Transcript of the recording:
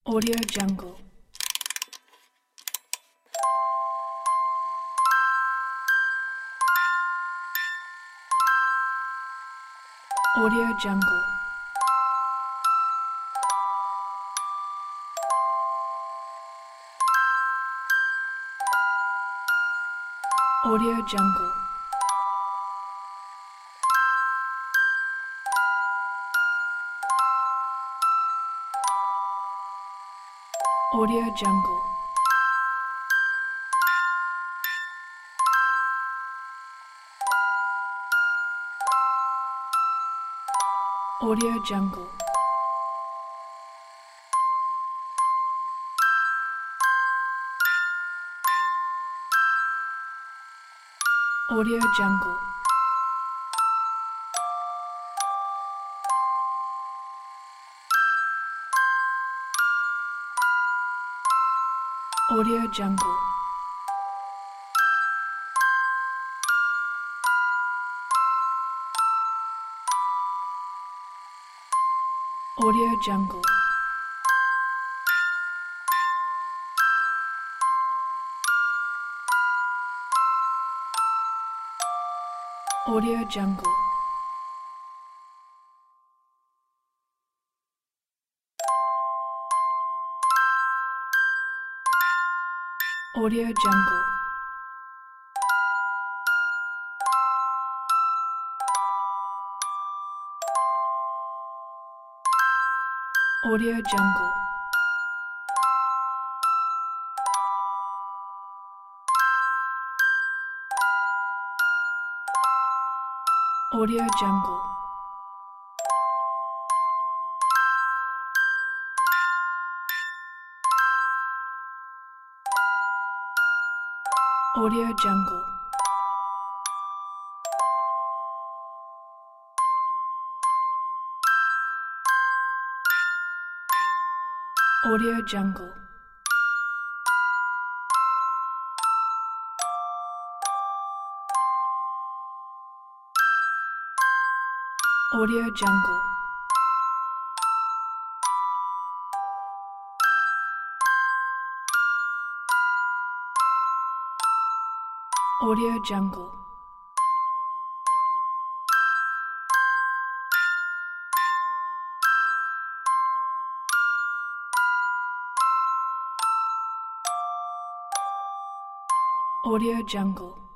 Audio Jungle. Audio Jungle. Audio Jungle. Audio Jungle. Audio Jungle. Audio Jungle. Audio Jungle. Audio Jungle. Audio Jungle. Audio Jungle. Audio Jungle. Audio Jungle. Audio Jungle. Audio Jungle. Audio Jungle. Audio Jungle. Audio Jungle.